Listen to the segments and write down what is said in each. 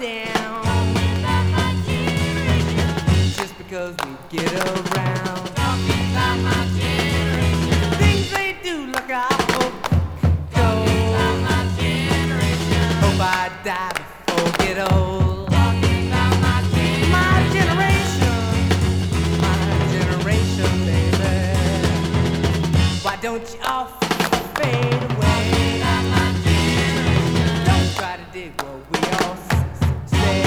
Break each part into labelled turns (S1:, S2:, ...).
S1: down. Just because we get around. Things they do look out for go. Hope I die before I get old. My generation, baby. Why don't you all fade away? Don't try to dig what we all say.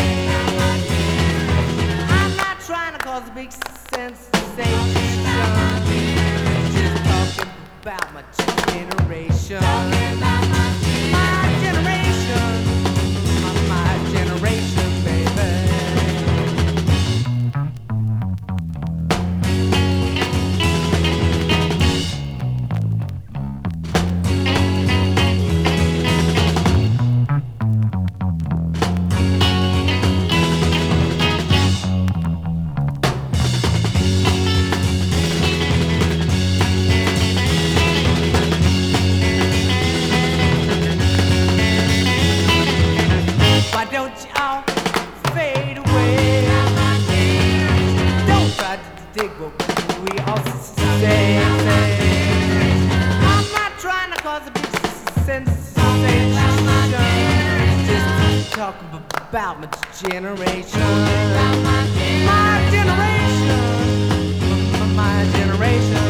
S1: I'm not trying to cause a big sensation. Just talking about my generation. My generation. My generation, baby. Why don't you all fade away? Don't try to dig what we all say. I'm not trying to cause a big sensation. Just talking about my generation. My generation. My generation.